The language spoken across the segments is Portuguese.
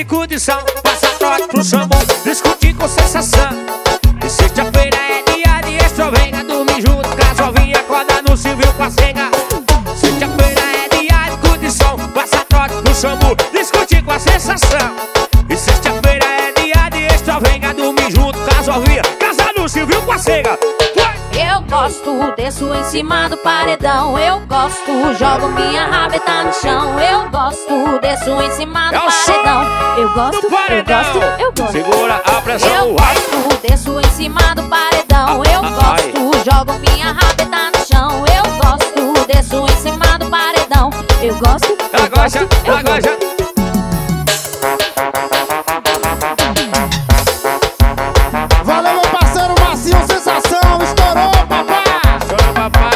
condição, passa trote pro Samu, discutir com sensação. E sexta-feira é dia de extrovenga, dormir junto com as ovinhas, acorda no civil com a cega. Sexta-feira é dia de condição, passa trote pro Samu, discutir com a sensação. E sexta-feira é dia de extrovenga, dormir junto com as ovinhas, casa no civil com a cega. Eu gosto, desço em cima do paredão. Eu gosto, jogo minha rabeta no chão. Eu gosto, desço em cima do paredão. Eu gosto, eu gosto, eu gosto. Segura a pressão. Eu gosto, desço em cima do paredão. Eu gosto, jogo minha rabeta no chão. Eu gosto, desço em cima do paredão. Eu gosto, eu gosto, eu gosto. Valeu, meu parceiro Marcinho, sensação, estourou, papá! Estourou, papá!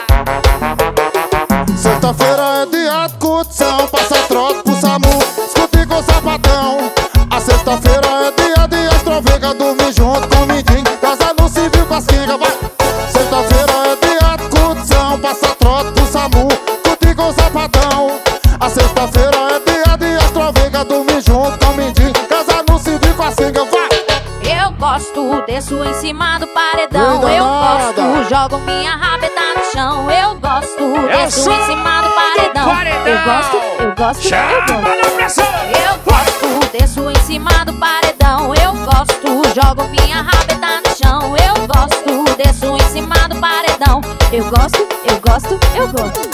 Sexta-feira é dia de curtição, passa trote pro Samu, escute com o sapatão. A sexta-feira é dia de extrovenga, dormir junto com o mindinho, casa no civil com as quengas, vai! Sexta-feira é dia de curtição, passa trote pro Samu, escute com o sapatão. A sexta-feira é dia de extrovenga, dormir junto com o mindinho, casa no civil com as quengas, vai! Eu gosto, desço em cima do paredão. Eu gosto, jogo minha rabeta no chão. Eu gosto, desço em cima do paredão. Eu gosto, eu gosto, eu gosto. Eu gosto, desço em cima do paredão. Eu gosto, jogo minha rabeta no chão. Eu gosto, desço em cima do paredão. Eu gosto, eu gosto, eu gosto.